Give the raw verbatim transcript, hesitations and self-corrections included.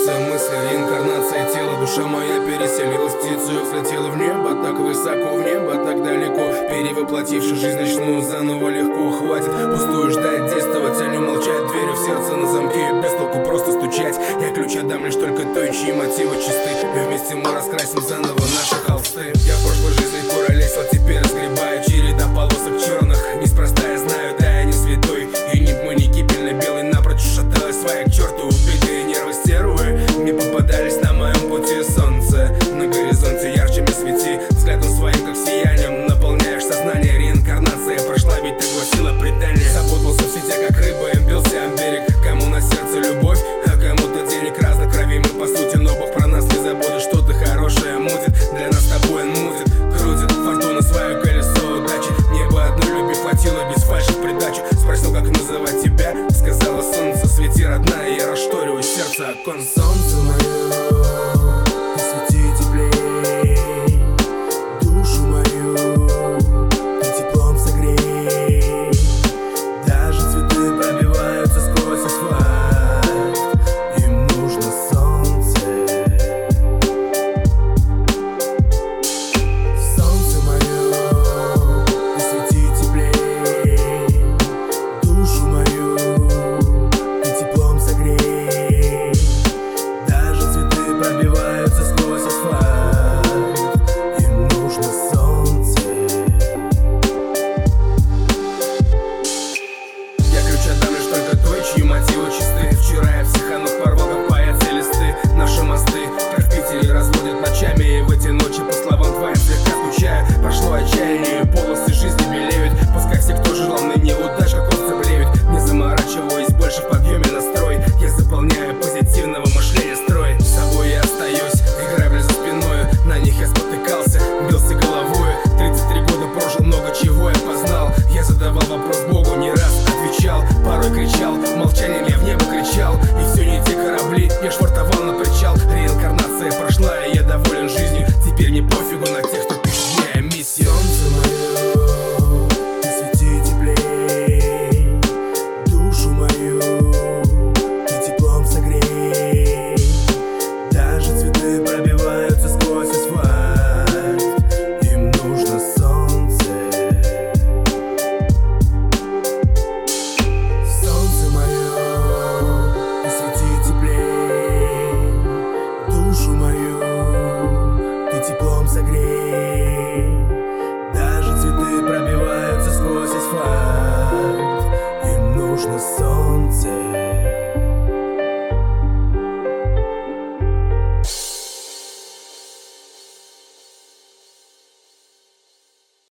Пульсация мысли, реинкарнация тела. Душа моя переселилась птицей, взлетела в небо, так высоко в небо, так далеко. Перевоплотившись жизнь начну заново легко. Хватит пустую ждать, действовать, а не молчать. Двери в сердце на замке, без толку просто стучать. Я ключ отдам лишь только той, чьи мотивы чисты. И вместе мы раскрасим заново наши холсты. Я в прошлой жизни куролесил, теперь разгребаю. Череда полосок черных, неспроста я знаю, да я не святой. И нип мой не кипельно-белый, напрочь шаталась своя к черту. Убитые нервы стервы не попадались на моем пути. Солнце на горизонте ярче мне свети. Взглядом своим, как сиянием, наполняешь сознание. Реинкарнация прошла, ведь ты гласила предание. Запутался в сетях, как рыба, им бился об берег. Кому на сердце любовь, а кому-то денег. Разных крови мы по сути, но Бог про нас не забудет. Что-то хорошее мутит, для нас с тобой он мутит. Крутит фортуна свое колесо удачи. Мне бы одной любви хватило без фальши в придачу. Спросил, как называть тебя, сказала солнце, свети, родная. Я расшторю сердце окон солнца.